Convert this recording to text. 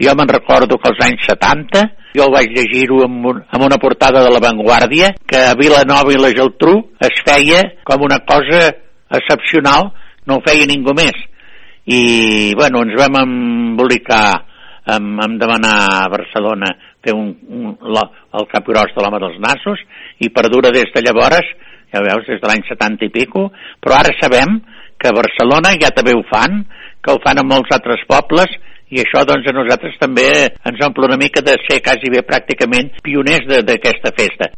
Jo me'n recordo que als anys 70 jo vaig llegir-ho en una portada de La Vanguardia, que a Vilanova i la Geltrú es feia com una cosa excepcional, no ho feia ningú més. I, bueno, ens vam embolicar em demanar a Barcelona fer el capgròs de l'home dels nassos, i perdura des de llavors, ja veus, des de l'any 70 i pico, però ara sabem que a Barcelona ja també ho fan, que ho fan en molts altres pobles, i això doncs a nosaltres també ens omple una mica de ser quasi bé pràcticament pioners d'aquesta festa.